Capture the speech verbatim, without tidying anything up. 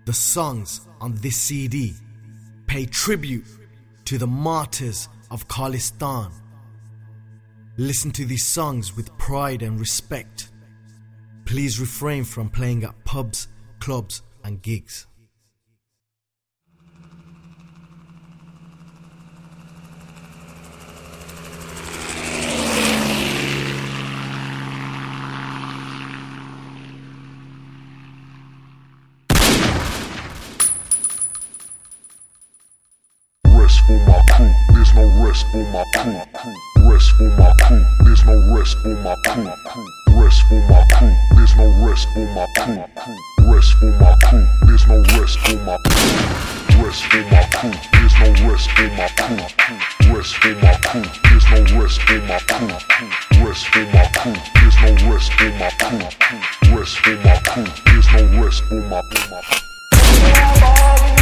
The songs on this C D pay tribute to the martyrs of Khalistan. Listen to these songs with pride and respect. Please refrain from playing at pubs, clubs and gigs. Rest for my crew, there's no rest for my crew. Rest for my crew, there's no rest for my crew. Rest for my crew, there's no rest for my crew. Rest for my crew, there's no rest for my crew. Rest for my crew, there's no rest for my crew. Rest for my crew, there's no rest for my crew. Rest for my crew, there's no rest for my crew. Rest for my crew, there's no rest for my crew.